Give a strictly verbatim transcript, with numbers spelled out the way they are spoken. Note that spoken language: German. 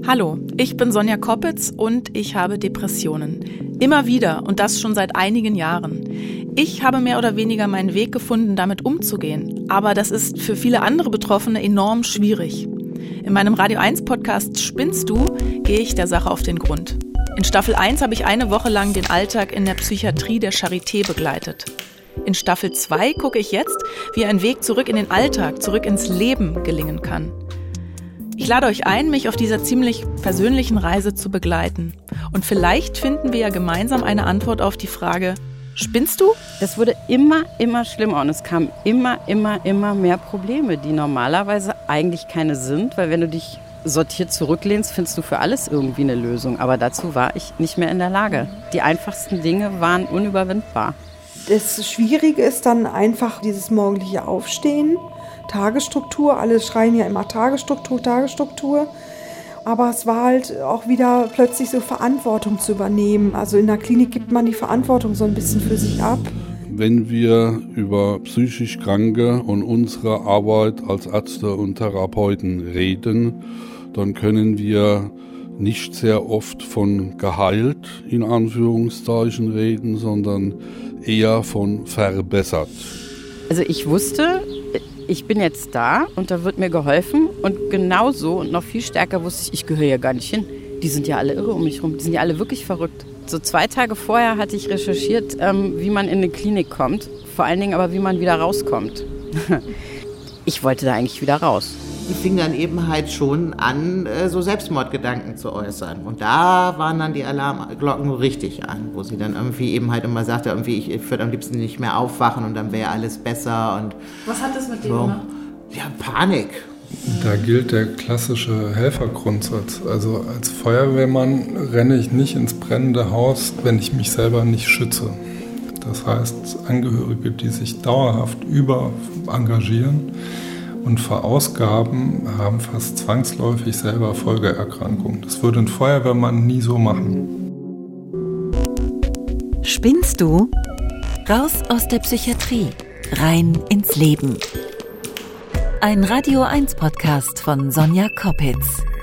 Hallo, ich bin Sonja Koppitz und ich habe Depressionen. Immer wieder und das schon seit einigen Jahren. Ich habe mehr oder weniger meinen Weg gefunden, damit umzugehen. Aber das ist für viele andere Betroffene enorm schwierig. In meinem Radio eins Podcast Spinnst du? Gehe ich der Sache auf den Grund. In Staffel eins habe ich eine Woche lang den Alltag in der Psychiatrie der Charité begleitet. In Staffel zwei gucke ich jetzt, wie ein Weg zurück in den Alltag, zurück ins Leben gelingen kann. Ich lade euch ein, mich auf dieser ziemlich persönlichen Reise zu begleiten. Und vielleicht finden wir ja gemeinsam eine Antwort auf die Frage, spinnst du? Das wurde immer, immer schlimmer und es kamen immer, immer, immer mehr Probleme, die normalerweise eigentlich keine sind, weil wenn du dich sortiert zurücklehnst, findest du für alles irgendwie eine Lösung. Aber dazu war ich nicht mehr in der Lage. Die einfachsten Dinge waren unüberwindbar. Das Schwierige ist dann einfach dieses morgendliche Aufstehen, Tagesstruktur. Alle schreien ja immer Tagesstruktur, Tagesstruktur. Aber es war halt auch wieder plötzlich so Verantwortung zu übernehmen. Also in der Klinik gibt man die Verantwortung so ein bisschen für sich ab. Wenn wir über psychisch Kranke und unsere Arbeit als Ärzte und Therapeuten reden, dann können wir nicht sehr oft von geheilt, in Anführungszeichen, reden, sondern eher von verbessert. Also ich wusste, ich bin jetzt da und da wird mir geholfen und genauso und noch viel stärker wusste ich, ich gehöre ja gar nicht hin. Die sind ja alle irre um mich rum, die sind ja alle wirklich verrückt. So zwei Tage vorher hatte ich recherchiert, ähm, wie man in eine Klinik kommt, vor allen Dingen aber, wie man wieder rauskommt. Ich wollte da eigentlich wieder raus. Die fing dann eben halt schon an, so Selbstmordgedanken zu äußern. Und da waren dann die Alarmglocken richtig an, wo sie dann irgendwie eben halt immer sagte, irgendwie, ich, ich würde am liebsten nicht mehr aufwachen und dann wäre alles besser. Und was hat das mit dem so. gemacht? Ja, Panik. Da gilt der klassische Helfergrundsatz. Also als Feuerwehrmann renne ich nicht ins brennende Haus, wenn ich mich selber nicht schütze. Das heißt, Angehörige, die sich dauerhaft über engagieren und verausgaben, haben fast zwangsläufig selber Folgeerkrankungen. Das würde ein Feuerwehrmann nie so machen. Spinnst du? Raus aus der Psychiatrie, rein ins Leben. Ein Radio eins Podcast von Sonja Koppitz.